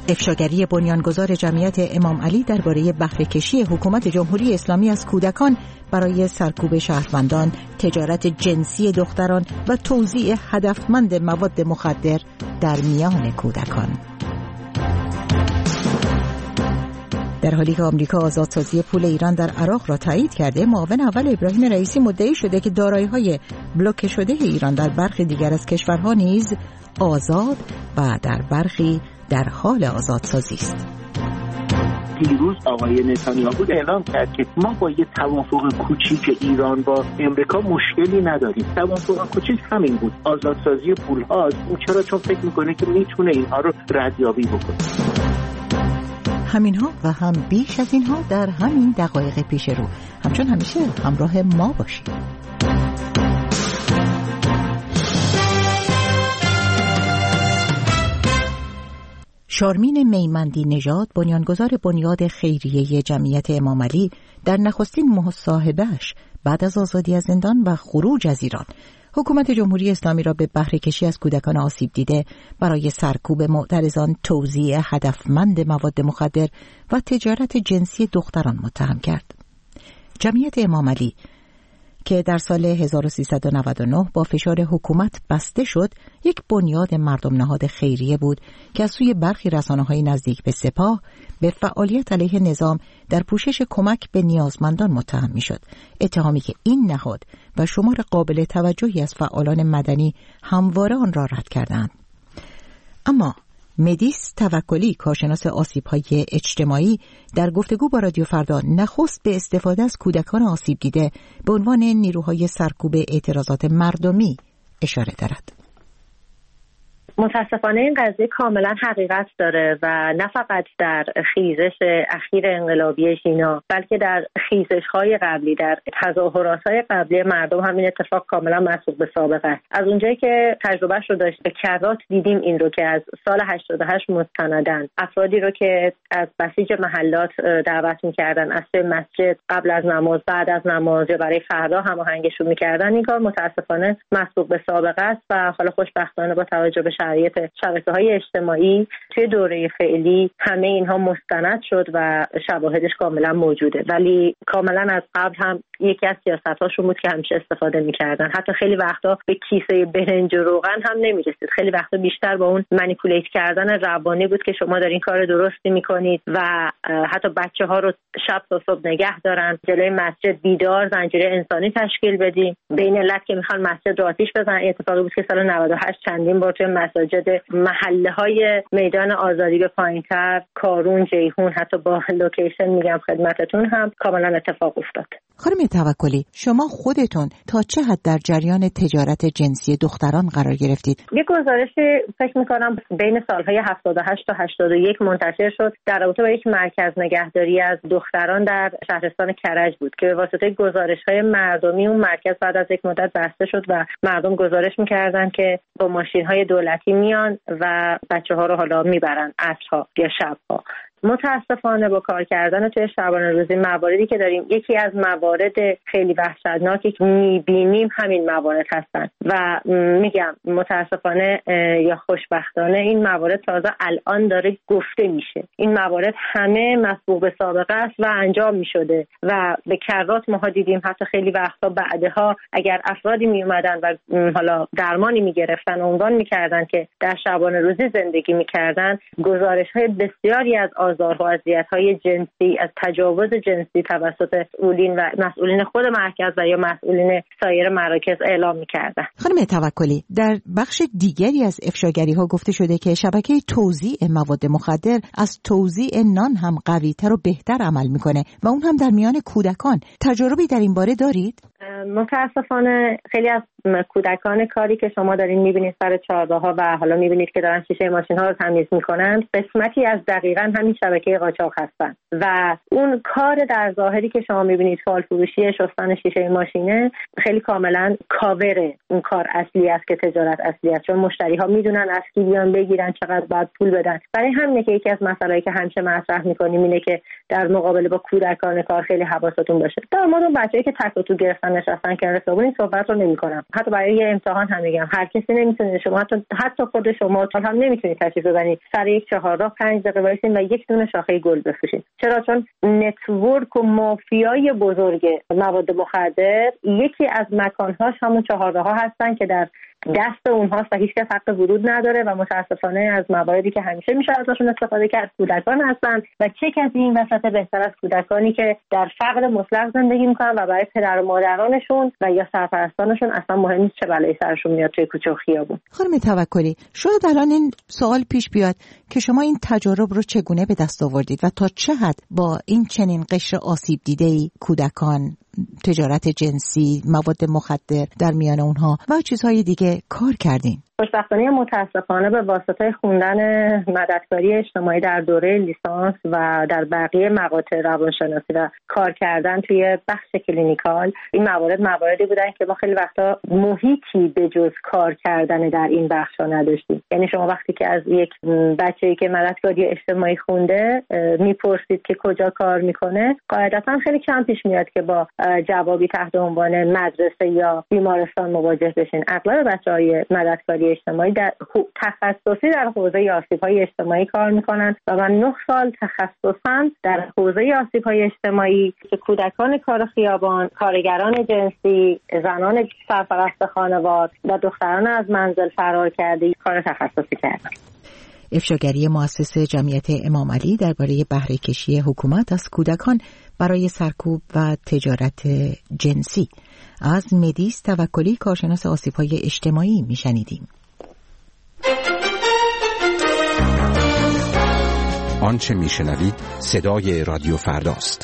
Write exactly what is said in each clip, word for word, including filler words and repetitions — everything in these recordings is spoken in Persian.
افشاگری بنیانگذار جمعیت امام علی درباره بهره‌کشی حکومت جمهوری اسلامی از کودکان برای سرکوب شهروندان، تجارت جنسی دختران و توزیع هدفمند مواد مخدر در میان کودکان. در حالی که آمریکا آزادسازی پول ایران در عراق را تایید کرده، معاون اول ابراهیم رئیسی مدعی شده که دارایی‌های بلوکه شده ایران در برخی دیگر از کشورها نیز آزاد و در برخی در حال آزادسازی است. دیروز آقای نتانیاهو اعلام کرد که ما با یه توافق کوچیک ایران با امریکا مشکلی نداریم. توافق کوچیک همین بود، آزادسازی پول‌هاست. اون چرا؟ چون فکر میکنه که میتونه اینها رو ردیابی بکنه. همینها و هم بیش از اینها در همین دقایق پیش رو. همچون همیشه همراه ما باشید. شارمین میمندی نژاد، بنیانگذار بنیاد خیریه جمعیت امام علی، در نخستین مصاحبه‌اش بعد از آزادی از زندان و خروج از ایران، حکومت جمهوری اسلامی را به بهره‌کشی از کودکان آسیب دیده برای سرکوب معترضان، توزیع هدفمند مواد مخدر و تجارت جنسی دختران متهم کرد. جمعیت امام علی که در سال هزار و سیصد و نود و نه با فشار حکومت بسته شد، یک بنیاد مردم نهاد خیریه بود که از سوی برخی رسانه‌های نزدیک به سپاه به فعالیت علیه نظام در پوشش کمک به نیازمندان متهم می‌شد. اتهامی که این نهاد و شمار قابل توجهی از فعالان مدنی همواره آن را رد کردند. اما مدیس توکلی، کارشناس آسیب‌های اجتماعی، در گفتگو با رادیو فردا نخست به استفاده از کودکان آسیب دیده به عنوان نیروهای سرکوب اعتراضات مردمی اشاره دارد. متاسفانه این قضیه کاملا حقیقت داره و نه فقط در خیزش اخیر انقلابی ژینا، بلکه در خیزش‌های قبلی، در تظاهرات‌های قبلی مردم هم این اتفاق کاملا مسبوق به سابقه است. از اونجایی که تجربهش رو داشت به کرات دیدیم این رو که از سال هشتاد و هشت مستندن افرادی رو که از بسیج محلات دعوت می‌کردن از مسجد قبل از نماز، بعد از نماز یا برای فردا هماهنگشون می‌کردن. این کار متاسفانه مسبوق به سابقه است و حالا خوشبختانه با توجه به شرایط شبکه‌های اجتماعی توی دوره فعلی همه اینها مستند شد و شواهدش کاملا موجوده، ولی کاملا از قبل هم یکی از سیاست‌هاشون بود که همیشه استفاده می‌کردن. حتی خیلی وقتا به کیسه برنج و روغن هم نمی‌رسید، خیلی وقتا بیشتر با اون مانیپولیت کردن روانی بود که شما دارین کار درستی می‌کنید و حتی بچه‌ها رو شب تا صبح نگه دارن، جلوی مسجد بیدار زنجیره انسانی تشکیل بدیم، بین علت که می‌خوان مسجد رو آتش بزنن. اتفاقی بود که سال نود و هشت چندین بار توی مساجد محله‌های میدان آزادی به پایین‌تر، کارون، جیهون، حتی با لوکیشن میگم خدمتتون هم کاملا اتفاق افتاد. خانم توکلی، شما خودتون تا چه حد در جریان تجارت جنسی دختران قرار گرفتید؟ یک گزارشی فکر می‌کنم بین سال‌های هفتاد و هشت تا هشتاد و یک منتشر شد در رابطه با یک مرکز نگهداری از دختران در شهرستان کرج بود که به واسطه گزارش‌های مردمی اون مرکز بعد از یک مدت بسته شد و مردم گزارش می‌کردن که با ماشین‌های دولتی میان و بچه‌ها رو حالا میبرن عصرها یا شب‌ها. متاسفانه با کار کردن توی شبانه روزی مواردی که داریم، یکی از موارد خیلی وحشتناکی که میبینیم همین موارد هستن و میگم متاسفانه یا خوشبختانه این موارد تازه الان داره گفته میشه. این موارد همه مسبوق به سابقه است و انجام میشده و به کرات ما دیدیم. حتی خیلی وقتا بعدها اگر افرادی میومدن و حالا درمانی میگرفتن عنوان میکردن که در شبانه روزی زندگی میکردن، گزارش‌های بسیاری از آزار و اذیت‌های جنسی، از تجاوز جنسی توسط مسئولین و مسئولین خود مرکز و یا مسئولین سایر مراکز اعلام می‌کردند. خانم توکلی، در بخش دیگری از افشاگری‌ها گفته شده که شبکه توزیع مواد مخدر از توزیع نان هم قوی‌تر و بهتر عمل می‌کنه و اون هم در میان کودکان. تجربی در این باره دارید؟ متاسفانه خیلی از کودکان کاری که شما دارین میبینید سر چهارراه‌ها و حالا میبینید که دارن شیشه ماشین‌ها رو تمیز میکنن، قسمتی از دقیقاً همین شبکه قاچاق هستن و اون کار در ظاهری که شما میبینید فال فروشی شستن شیشه ماشینه خیلی کاملا کاوره اون کار اصلی است که تجارت اصلی است، چون مشتری‌ها میدونن از کی بیان بگیرن، چقدر باید پول بدن. برای همینه که یکی از مسائلی که همیشه مطرح میکنیم اینه که در مقابله با کودکان کار خیلی حواستون باشه. در مورد بچه‌ای که تک و تو گرفتن نشستن کنار خیابون این صحبت رو نمی‌کنم. حتی برای یه امتحان هم میگم هر کسی نمیتونه، شما حتی حتی خود شما هم نمیتونید تشریف بزنید سر یک چهارراه پنج دقیقه وایسین و یک دونه شاخه گل بفروشین. چرا؟ چون نتورک و مافیای بزرگ مواد مخدر یکی از مکان‌هاش همون چهارراه‌ها هستن که در دست اونهاست و هیچ کس حق ورود نداره و متاسفانه از مواردی که همیشه میشه ازشون استفاده کرد کودکان هستن و چه کسی این وسط بهتر از کودکانی که در فقر مطلق زندگی میکنن و برای پدر و مادرانشون و یا سرپرستانشون اصلا مهم نیست چه بلایی سرشون میاد توی کوچه و خیابون. خانم توکلی، شاید الان این سوال پیش بیاد که شما این تجارب رو چگونه به دست آوردید و تا چه حد با این چنین قشر آسیب دیده‌ای کودکان، تجارت جنسی، مواد مخدر در میان اونها و چیزهای دیگه کار کردین؟ خوشبختانه متاسفانه به واسطه خوندن مددکاری اجتماعی در دوره لیسانس و در بقیه مقاطع روانشناسی و کار کردن توی بخش کلینیکال این موارد مواردی بودن که ما خیلی وقتا محیطی به جز کار کردن در این بخشا نداشتیم. یعنی شما وقتی که از یک بچه‌ای که مددکاری اجتماعی خونده میپرسید که کجا کار میکنه، قاعدتا خیلی کم پیش میاد که با جوابی تحت عنوان مدرسه یا بیمارستان مواجه بشین. اغلب بچه‌های مددکاری اجتماعی در تخصصی در حوزه آسیب‌های اجتماعی کار میکنن و من نه سال تخصصاً در حوزه آسیب‌های اجتماعی که کودکان کار خیابان، کارگران جنسی، زنان سرپرست خانوار و دختران از منزل فرار کرده کار تخصصی کردن. افشاگری مؤسس جمعیت امام علی درباره بهره کشی حکومت از کودکان برای سرکوب و تجارت جنسی از مدیس توکلی، کارشناس آسیب‌های اجتماعی میشنیدیم. آنچه میشنوید صدای رادیو فرداست.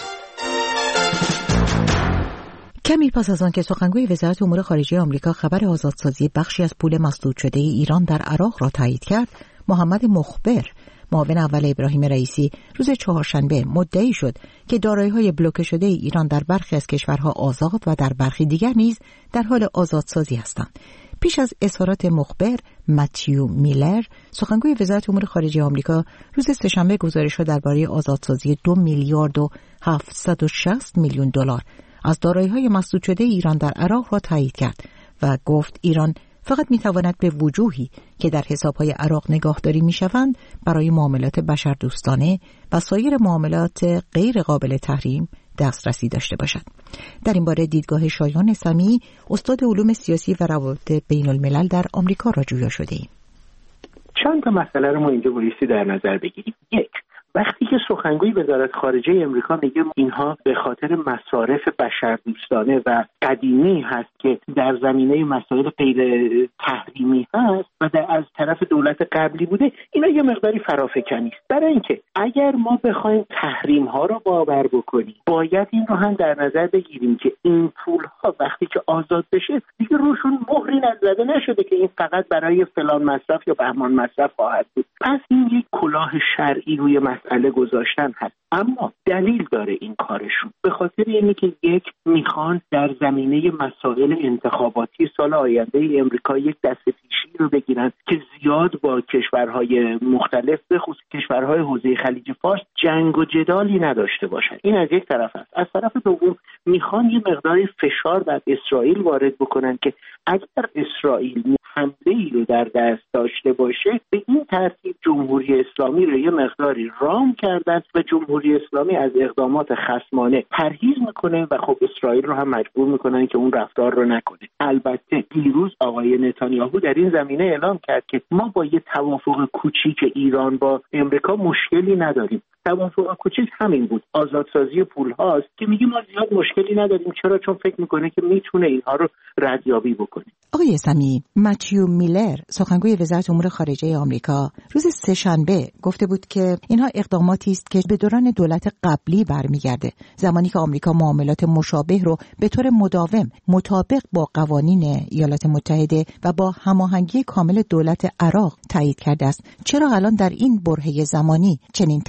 کمی پس از آن که سخنگوی وزارت امور خارجه آمریکا خبر آزادسازی بخشی از پول مسدود شده ایران در عراق را تایید کرد، محمد مخبر، معاون اول ابراهیم رئیسی، روز چهارشنبه مدعی شد که دارایی‌های بلوکه شده ایران در برخی از کشورها آزاد و در برخی دیگر نیز در حال آزادسازی هستند. پیش از اظهارات مخبر، متیو میلر، سخنگوی وزارت امور خارجه آمریکا، روز سه‌شنبه گزارش‌ها درباره آزادسازی دو میلیارد و هفتصد و شصت میلیون دلار از دارایی‌های مسدود شده ایران در عراق را تایید کرد و گفت ایران فقط می‌تواند به وجوهی که در حساب‌های عراق نگاهداری می‌شوند برای معاملات بشردوستانه و سایر معاملات غیر قابل تحریم دسترسی داشته باشد. در این باره دیدگاه شایان سمیعی، استاد علوم سیاسی و روابط بین الملل در آمریکا را جویا شده ایم. چند تا مسئله رو ما اینجا بایستی در نظر بگیریم. یک، وقتی که سخنگوی وزارت خارجه امریکا میگه اینها به خاطر مصارف بشردوستانه و قدیمی هست که در زمینه مسائل غیر تحریمی هست و در از طرف دولت قبلی بوده، اینا یه مقداری فرافکنی است. برای اینکه اگر ما بخوایم تحریم ها رو باور بکنیم، باید این رو هم در نظر بگیریم که این پول ها وقتی که آزاد بشه دیگه روشون مهری نزده نشده که این فقط برای فلان مصرف یا بهمان مصرف خواهد بود. پس این یک کلاه شرعی روی مسئله گذاشتن هست. اما دلیل داره این کارشون، به خاطر اینه که یک، میخوان در زمینه مسائل انتخاباتی سال آینده امریکا یک دستپیشی رو بگیرن که زیاد با کشورهای مختلف به خصوص کشورهای حوزه خلیج فارس جنگ و جدالی نداشته باشن. این از یک طرف است. از طرف دوم میخوان یه مقداری فشار بر اسرائیل وارد بکنن که اگر اسرائیل حمله‌ای رو در دست داشته باشه، به این ترتیب جمهوری اسلامی رو یه مقداری رام کردن و جمهوری اسلامی از اقدامات خصمانه پرهیز میکنه و خب اسرائیل رو هم مجبور میکنن که اون رفتار رو نکنه. البته دیروز آقای نتانیاهو در این زمینه اعلام کرد که ما با یه توافق کوچیک ایران با امریکا مشکلی نداریم. توافق کوچیک همین بود، آزادسازی پول هاست که میگه ما زیاد مشکلی نداریم. چرا؟ چون فکر میکنه که میتونه اینها رو ردیابی بکنه. آقای سمیعی، متیو میلر، سخنگوی وزارت امور خارجه آمریکا، روز سه‌شنبه گفته بود که اینها اقداماتی است که به دوران دولت قبلی برمیگرده، زمانی که آمریکا معاملات مشابه رو به طور مداوم مطابق با قوانین ایالات متحده و با هماهنگی کامل دولت عراق تایید کرده است. چرا الان در این برهه زمانی چنین تصمیمی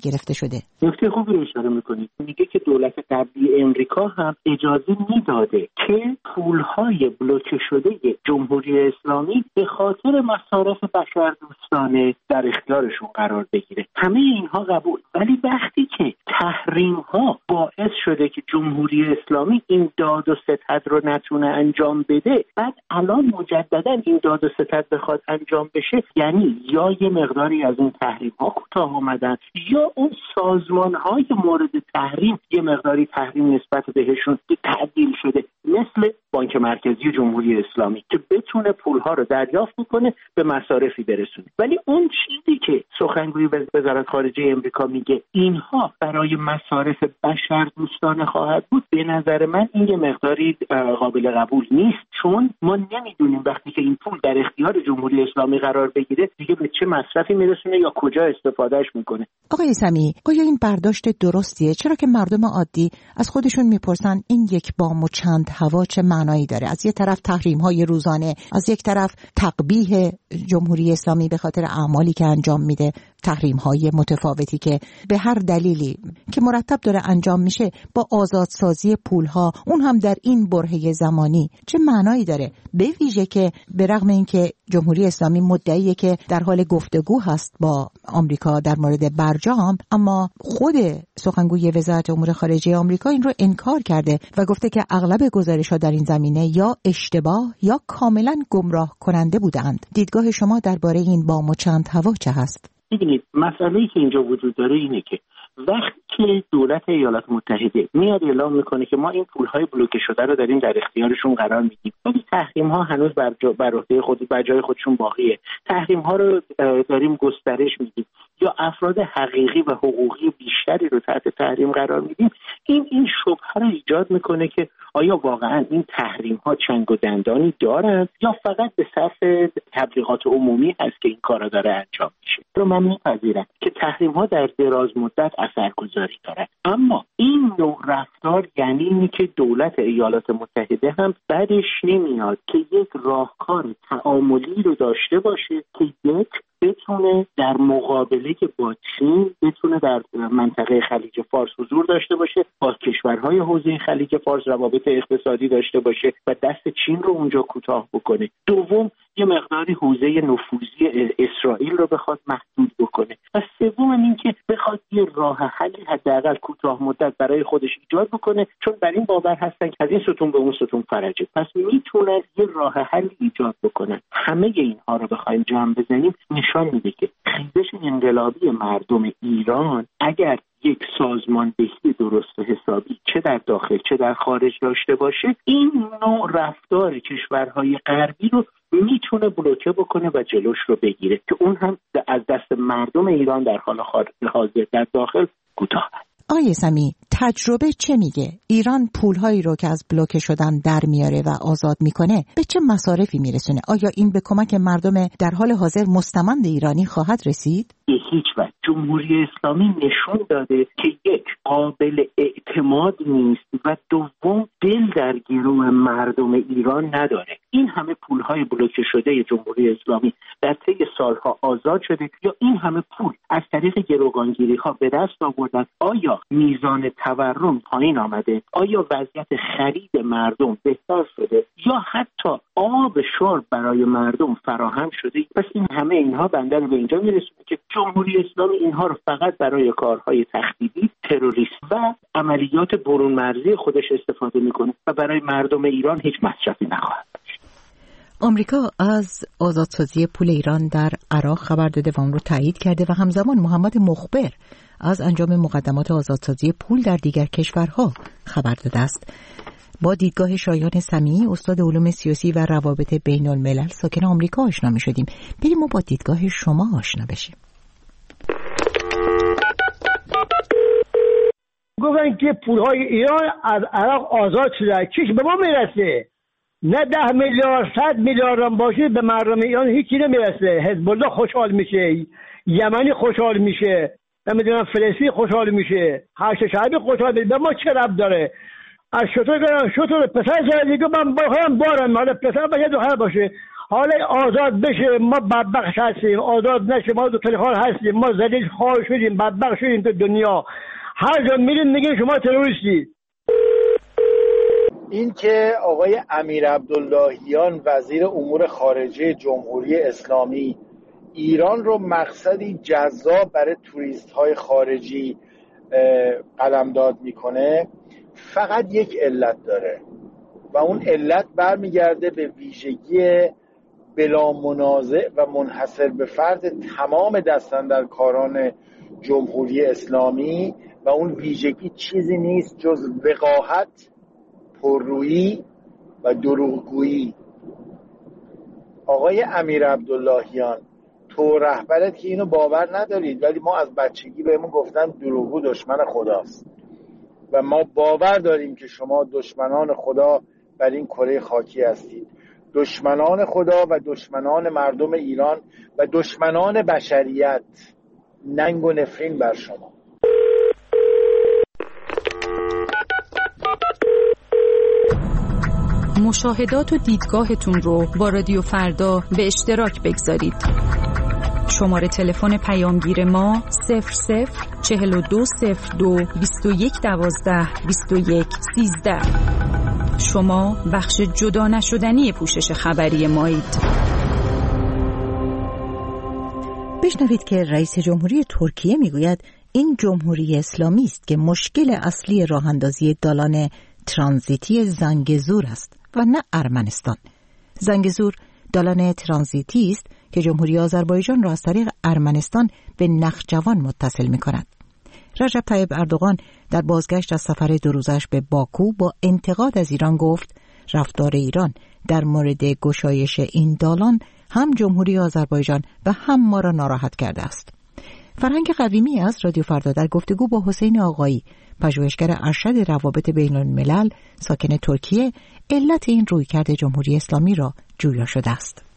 گرفته شده. نکته خوبی رو اشاره میکنید. میگه که دولت قبلی امریکا هم اجازه میداده که پولهای بلوکه شده جمهوری اسلامی به خاطر مصارف بشردوستانه در اختیارشون قرار بگیره. همه اینها قبول، ولی وقتی که تحریم ها باعث شده که جمهوری اسلامی این داد و ستد رو نتونه انجام بده، بعد الان مجددا این داد و ستد بخواد انجام بشه، یعنی یا یه مقداری از این تحریم ها کوتاه اومدن یا اون سازمان های مورد تحریم یه مقداری تحریم نسبت بهشون تعدیل شده، مثل بانک مرکزی جمهوری اسلامی که بتونه پولها رو دریافت کنه به مصارفی برسونه. ولی اون چیزی که سخنگوی وزارت خارجه امریکا میگه اینها برای مصارف بشردوستانه خواهد بود، به نظر من این یه مقداری قابل قبول نیست، چون ما نمیدونیم وقتی که این پول در اختیار جمهوری اسلامی قرار بگیره دیگه به چه مصرفی میرسونه یا کجا استفادهش میکنه. آقای سمیع، آیا این برداشت درستیه؟ چرا که مردم عادی از خودشون میپرسن این یک بام و چند هوا چه معنایی داره؟ از یک طرف تحریم های روزانه، از یک طرف تقبیح جمهوری اسلامی به خاطر اعمالی که انجام میده، تحریم های متفاوتی که به هر دلیلی که مرتب داره انجام میشه، با آزادسازی پول ها، اون هم در این برهه زمانی، چه معنایی داره؟ به ویژه که به رغم اینکه جمهوری اسلامی مدعیه که در حال گفتگو هست با آمریکا در مورد برجام، اما خود سخنگوی وزارت امور خارجه آمریکا این رو انکار کرده و گفته که اغلب گزارش‌ها در این زمینه یا اشتباه یا کاملا گمراه کننده بودند. دیدگاه شما درباره این بام و چند هوا چه هست؟ ببینید، مسئله‌ای که اینجا وجود داره اینه که وقتی که دولت ایالات متحده میاد اعلام میکنه که ما این پولهای بلوکه شده رو داریم در اختیارشون قرار میدیم، ولی تحریم ها هنوز بر جا بر عهده خود بر جای خودشون باقیه، تحریم ها رو داریم گسترش میدیم یا افراد حقیقی و حقوقی بیشتری رو تحت تحریم قرار میدیم، این این شبهه رو ایجاد میکنه که آیا واقعا این تحریم ها چنگ و دندانی دارن یا فقط به صرف تبلیغات عمومی هست که این کارا داره انجام میشه. رو من میپذیرم که تحریم ها در دراز مدت اثرگذاری دارن، اما این نوع رفتار یعنی اینی که دولت ایالات متحده هم بعدش نمیاد که یک راهکار تعاملی رو داشته باشه که یک بتونه در مقابله با چین بتونه در منطقه خلیج فارس حضور داشته باشه، با کشورهای حوزه خلیج فارس روابط اقتصادی داشته باشه و دست چین رو اونجا کوتاه بکنه. دوم، یه مقداری حوزه نفوذی اسرائیل رو بخواد محدود بکنه و سوم این که بخواد یه راه حلی حداقل کوتاه مدت برای خودش ایجاد بکنه، چون بر این باور هستن که از این ستون به اون ستون فرجه، پس میتونن یه راه حل ایجاد بکنن. همه اینها رو بخوایم جمع بزنیم نشان میده که خیزش انقلابی مردم ایران اگر یک سازماندهی درست و حسابی چه در داخل چه در خارج داشته باشه، این نوع رفتار کشورهای غربی رو میتونه بلوکه بکنه و جلوش رو بگیره که اون هم از دست مردم ایران در حال حاضر در داخل کوتاه است. آقای سمیع، تجربه چه میگه؟ ایران پولهایی رو که از بلوکه شدن در میاره و آزاد میکنه به چه مصارفی میرسونه؟ آیا این به کمک مردم در حال حاضر مستمند ایرانی خواهد رسید؟ به هیچ وجه. جمهوری اسلامی نشون داده که یک، قابل اعتماد نیست و دوم، دل در گروه مردم ایران نداره. این همه پولهای بلوکه شده جمهوری اسلامی در طی سالها آزاد شده یا این همه پول از طریق گروگانگیری ها به دست آوردن. آیا میزان تورم پایین آمده؟ آیا وضعیت خرید مردم بهتر شده؟ یا حتی آب شرب برای مردم فراهم شده؟ پس این همه اینها بنده رو به اینجا میرسونه که جمهوری اسلامی اینها رو فقط برای کارهای تخریبی، تروریست و عملیات برون مرزی خودش استفاده میکنه و برای مردم ایران هیچ مصرفی نخواهد. آمریکا از آزادسازی پول ایران در عراق خبر داده و اون رو تایید کرده و همزمان محمد مخبر از انجام مقدمات آزادسازی پول در دیگر کشورها خبر داده است. با دیدگاه شایان سمیعی، استاد علوم سیاسی و روابط بین الملل ساکن آمریکا آشنا می شدیم. بریم ما با دیدگاه شما آشنا بشیم. گفتن که پولهای ایران از عراق آزاد شده، چیش به ما میرسه؟ نه ده میلیارد صد میلیارد هم باشه به مردم ایران هیچی نمیرسه. حزب الله خوشحال میشه، یمنی خوشحال میشه، نمیدونم فلسطین خوشحال میشه، هشت شعبی خوشحال میشه. به ما چه ربط داره؟ از شطور گرم شطور پسر جای دیگه من باهم بارم، حالا پسر باشه دختر باشه، حالا آزاد بشه ما بدبخت هستیم، آزاد نشه ما دو تلخال هستیم، ما ذلیل خوار شدیم، بدبخت شدیم تو دنیا. هر جا میریم میگه شما تروریستی. این که آقای امیر عبداللهیان وزیر امور خارجه جمهوری اسلامی ایران رو مقصدی جذاب برای توریست های خارجی قلمداد میکنه فقط یک علت داره و اون علت برمیگرده به ویژگی بلا منازع و منحصر به فرد تمام دستاندرکاران جمهوری اسلامی و اون ویژگی چیزی نیست جز وقاحت، پررویی و دروغگویی. آقای امیر عبداللهیان، تو رهبرت که اینو باور ندارید، ولی ما از بچگی بهمون گفتن دروغگو دشمن خداست و ما باور داریم که شما دشمنان خدا بر این کره خاکی هستید، دشمنان خدا و دشمنان مردم ایران و دشمنان بشریت. ننگ و نفرین بر شما. مشاهدات و دیدگاهتون رو با رادیو فردا به اشتراک بگذارید. شماره تلفن پیامگیر ما صفر صفر چهل و دو صفر دو بیست و یک دوازده بیست و یک سیزده. شما بخش جدا نشدنی پوشش خبری مایید. بشنوید که رئیس جمهوری ترکیه میگوید این جمهوری اسلامی است که مشکل اصلی راه اندازی دالان ترانزیتی زنگزور است و نه ارمنستان. زنگزور دالان ترانزیتی است که جمهوری آذربایجان را از طریق ارمنستان به نخجوان متصل می کند. رجب طیب اردوغان در بازگشت از سفر دو روزش به باکو با انتقاد از ایران گفت رفتار ایران در مورد گشایش این دالان هم جمهوری آذربایجان و هم ما را ناراحت کرده است. فرهنگ قویمی از رادیو فردا در گفتگو با حسین آقایی، پژوهشگر ارشد روابط بین الملل ساکن ترکیه، علت این رویکرد جمهوری اسلامی را جویا شده است.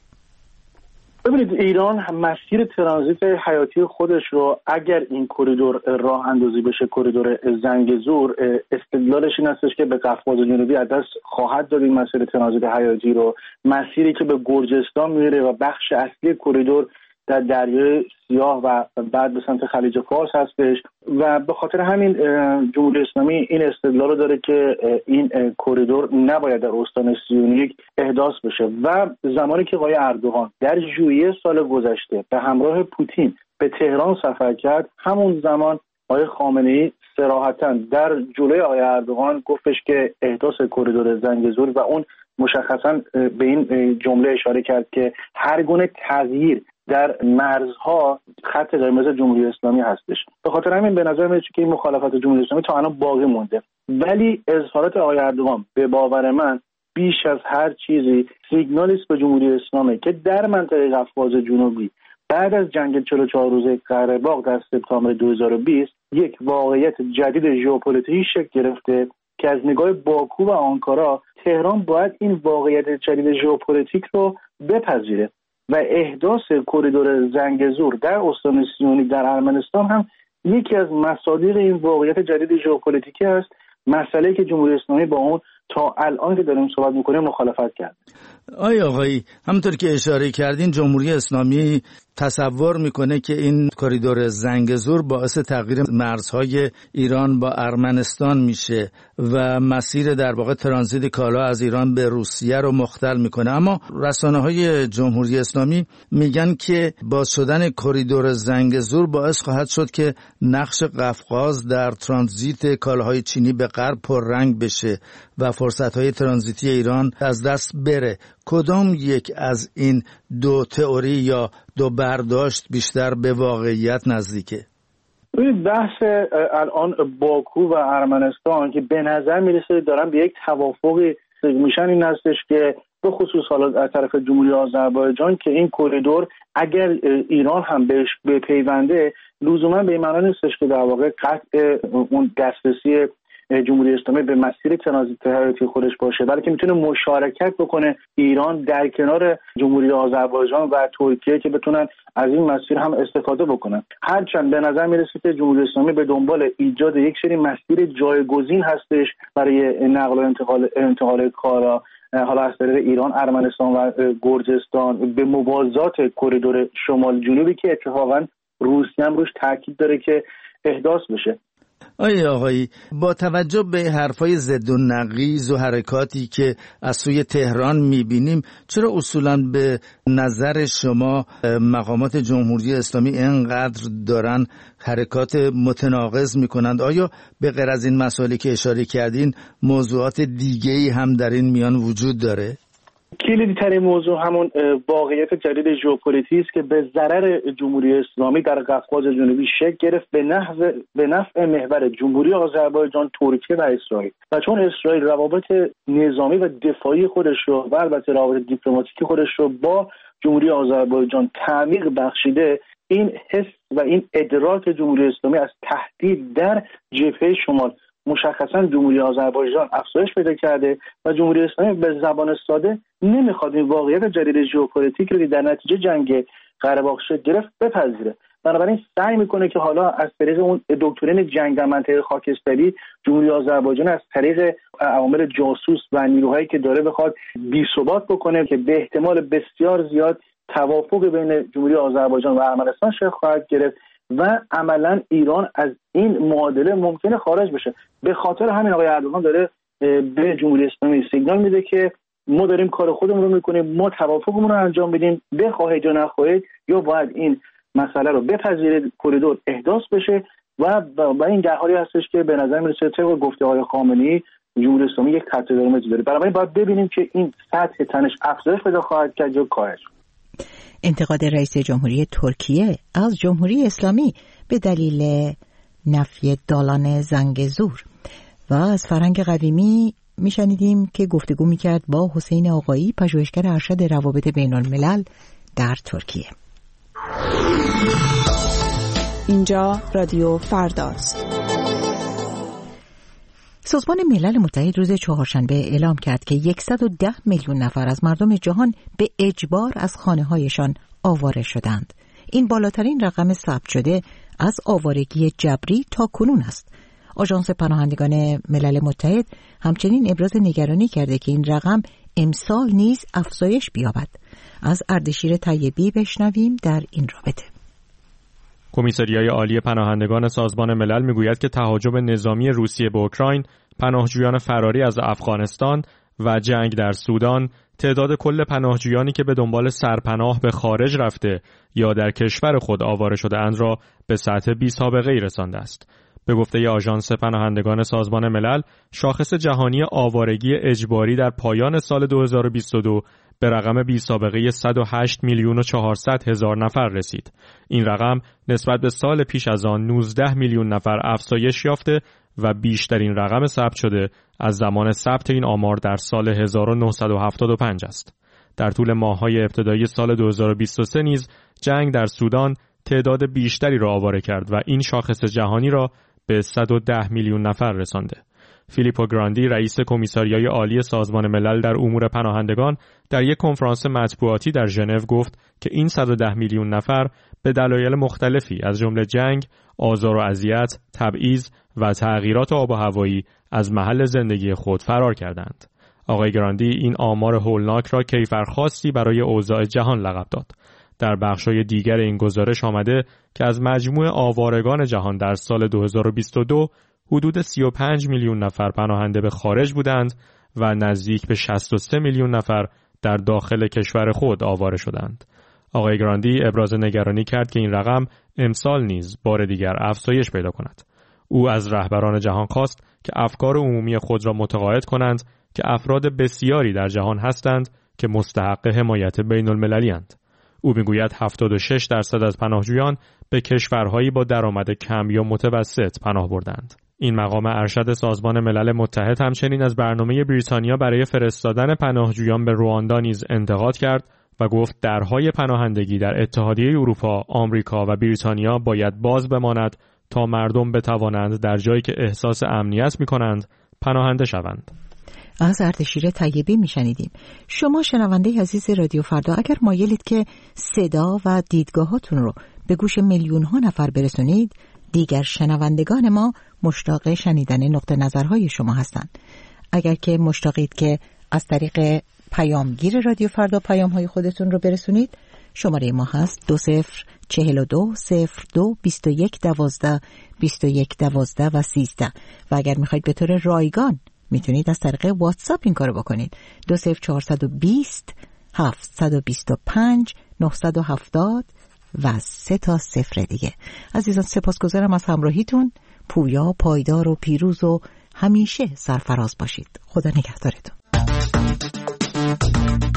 ببینید، ایران مسیر ترانزیت حیاتی خودش رو اگر این کریدور راه اندازی بشه، کریدور زنگزور، استدلالش این هستش که به قفقاز جنوبی از دست خواهد داد این مسیر ترانزیت حیاتی رو، مسیری که به گرجستان میره و بخش اصلی کریدور در دریای سیاه و بعد به سمت خلیج فارس هستش و به خاطر همین جمهوری اسلامی این استدلال رو داره که این کریدور نباید در استان سی و یک احداث بشه و زمانی که آقای اردوغان در ژوئیه سال گذشته به همراه پوتین به تهران سفر کرد، همون زمان آقای خامنه‌ای صراحتاً در جلوی آقای اردوغان گفتش که احداث کریدور زنگزور و اون مشخصاً به این جمله اشاره کرد که هر گونه تغییر در مرزها خط قرمز جمهوری اسلامی هستش. به خاطر همین به نظر میاد که این مخالفت جمهوری اسلامی تا الان باقی مونده، ولی اظهارات آقای اردوغان به باور من بیش از هر چیزی سیگنالی است به جمهوری اسلامی که در منطقه قفقاز جنوبی بعد از جنگ چهل و چهار روزه قره باغ در سپتامبر دو هزار و بیست یک واقعیت جدید ژئوپلیتیکی شکل گرفته که از نگاه باکو و آنکارا تهران باید این واقعیت جدید ژئوپلیتیک رو بپذیره و احداث کریدور زنگزور در استان سیونیک در ارمنستان هم یکی از مصادیق این واقعیت جدید ژئوپلیتیکی است، مسئله‌ای که جمهوری اسلامی با اون تا الان که داریم صحبت می‌کنیم مخالفت کرد. آیا آقایی، همونطور که اشاره کردین جمهوری اسلامی تصور میکنه که این کریدور زنگزور باعث تغییر مرزهای ایران با ارمنستان میشه و مسیر در واقع ترانزیت کالا از ایران به روسیه رو مختل میکنه، اما رسانه‌های جمهوری اسلامی میگن که باز شدن کریدور زنگزور باعث خواهد شد که نقش قفقاز در ترانزیت کالاهای چینی به غرب پررنگ بشه و فرصت‌های ترانزیتی ایران از دست بره. کدام یک از این دو تئوری یا دو برداشت بیشتر به واقعیت نزدیکه؟ این بحث الان باکو و ارمنستان که به نظر میرسه دارن به یک توافقی میشن این هستش که به خصوص حالا از طرف جمهوری آذربایجان که این کریدور اگر ایران هم بهش بپیونده لزوما به این معنی نیستش که در واقع قطع اون دسترسی جمهوری اسلامی به مسیر ترانزیت حیاتی خودش باشه، بلکه میتونه مشارکت بکنه ایران در کنار جمهوری آذربایجان و ترکیه که بتونن از این مسیر هم استفاده بکنن. هرچند به نظر میرسه که جمهوری اسلامی به دنبال ایجاد یک سری مسیر جایگزین هستش برای نقل و انتقال انتقال کالا حالا از طریق ایران، ارمنستان و گرجستان به موازات کریدور شمال جنوبی که اتفاقا روسیه هم روش تاکید داره که احداث بشه. آیه آقایی، با توجه به حرفای ضد و نقیض و حرکاتی که از سوی تهران میبینیم، چرا اصولاً به نظر شما مقامات جمهوری اسلامی اینقدر دارن حرکات متناقض میکنند؟ آیا به غیر از این مسائلی که اشاره کردین موضوعات دیگه‌ای هم در این میان وجود داره؟ کلیدی ترین موضوع همون واقعیت جدید ژئوپلیتیک است که به ضرر جمهوری اسلامی در قفقاز جنوبی شکل گرفت به نحو به نفع محور جمهوری آذربایجان، ترکیه و اسرائیل. و چون اسرائیل روابط نظامی و دفاعی خودش رو و البته روابط دیپلماتیکی خودش رو با جمهوری آذربایجان تعمیق بخشیده، این حس و این ادراک جمهوری اسلامی از تهدید در جبهه شمال مشخصا جمهوری آذربایجان افزایش پیدا کرده و جمهوری اسلامی به زبان ساده نمیخواد این واقعیت جدید ژئوپلیتیک رو که در نتیجه جنگ قره باغ شکل گرفت بپذیره. بنابراین سعی میکنه که حالا از طریق اون دکترین جنگ در منطقه خاکستری جمهوری آذربایجان از طریق عوامل جاسوس و نیروهایی که داره بخواد بی‌ثبات بکنه که به احتمال بسیار زیاد توافق بین جمهوری آذربایجان و ارمنستان شکل خواهد گرفت و عملا ایران از این معادله ممکنه خارج بشه. به خاطر همین آقای اردوغان داره به جمهوری اسلامی سیگنال میده که ما داریم کار خودمون رو میکنیم، ما توافقمون رو انجام بدیم، بخواهید یا نخواهید یا باید این مسئله رو بپذیرید، کریدور احداث بشه و و این در حالی هستش که به نظر میرسه طبق گفته های خامنه‌ای جمهوری اسلامی یک خط قرمز داره. بنابراین باید ببینیم که این سطح تنش افزایش پیدا خواهد کرد یا کاهش. انتقاد رئیس جمهوری ترکیه از جمهوری اسلامی به دلیل نفی دالان زنگزور. و از فرهنگ قدیمی میشنیدیم که گفتگو میکرد با حسین آقایی، پژوهشگر ارشد روابط بین الملل در ترکیه. اینجا رادیو فرداست. سازمان ملل متحد روز چهارشنبه اعلام کرد که صد و ده میلیون نفر از مردم جهان به اجبار از خانه‌هایشان آواره شدند. این بالاترین رقم ثبت شده از آوارگی جبری تا کنون است. آژانس پناهندگان ملل متحد همچنین ابراز نگرانی کرده که این رقم امسال نیز افزایش بیابد. از اردشیر طیبی بشنویم در این رابطه. کمیسریای عالی پناهندگان سازمان ملل میگوید که تهاجم نظامی روسیه به اوکراین، پناهجویان فراری از افغانستان و جنگ در سودان تعداد کل پناهجویانی که به دنبال سرپناه به خارج رفته یا در کشور خود آواره شده اند را به سطح بی سابقه‌ای رسانده است. به گفته آژانس پناهندگان سازمان ملل، شاخص جهانی آوارگی اجباری در پایان سال دو هزار و بیست و دو به رقم بی سابقه صد و هشت میلیون و چهارصد هزار نفر رسید. این رقم نسبت به سال پیش از آن نوزده میلیون نفر افزایش یافته و بیشترین رقم ثبت شده از زمان ثبت این آمار در سال هزار و نهصد و هفتاد و پنج است. در طول ماه‌های ابتدایی سال دو هزار و بیست و سه نیز جنگ در سودان تعداد بیشتری را آواره کرد و این شاخص جهانی را به صد و ده میلیون نفر رسانده. فیلیپو گراندی، رئیس کمیسریای عالی سازمان ملل در امور پناهندگان، در یک کنفرانس مطبوعاتی در ژنو گفت که این صد و ده میلیون نفر به دلایل مختلفی از جمله جنگ، آزار و اذیت، تبعیض و تغییرات آب و هوایی از محل زندگی خود فرار کردند. آقای گراندی این آمار هولناک را کیفرخواستی برای اوضاع جهان لقب داد. در بخش‌های دیگر این گزارش آمده که از مجموع آوارگان جهان در سال دو هزار و بیست و دو حدود سی و پنج میلیون نفر پناهنده به خارج بودند و نزدیک به شصت و سه میلیون نفر در داخل کشور خود آواره شدند. آقای گراندی ابراز نگرانی کرد که این رقم امسال نیز بار دیگر افزایش پیدا کند. او از رهبران جهان خواست که افکار عمومی خود را متقاعد کنند که افراد بسیاری در جهان هستند که مستحق حمایت بین المللی اند. او میگوید هفتاد و شش درصد از پناهجویان به کشورهایی با درآمد کم یا متوسط پناه بردند. این مقام ارشد سازمان ملل متحد همچنین از برنامه بریتانیا برای فرستادن پناهجویان به رواندا نیز انتقاد کرد و گفت درهای پناهندگی در اتحادیه اروپا، آمریکا و بریتانیا باید باز بماند تا مردم بتوانند در جایی که احساس امنیت می‌کنند پناهنده شوند. از اردشیر طیبی میشنیدیم. شما شنونده عزیز رادیو فردا اگر مایلید که صدا و دیدگاهاتون رو به گوش میلیون ها نفر برسونید، دیگر شنوندگان ما مشتاق شنیدن نقطه نظرهای شما هستند. اگر که مشتاقید که از طریق پیامگیر رادیو فردا پیام های خودتون رو برسونید. شماره ما هست دو صفر چهل و دو صفر دو بیست و یک دوازده بیست و یک دوازده و سیزده و اگر میخواید به طور رایگان میتونید از طریق واتساپ این کارو بکنید دو صفر چهارصد و بیست هفتصد و بیست و پنج نهصد و هفتاد و سه تا صفر دیگه. عزیزان سپاسگزارم از همراهیتون. پویا، پایدار و پیروز و همیشه سرفراز باشید. خدا نگهدارتون.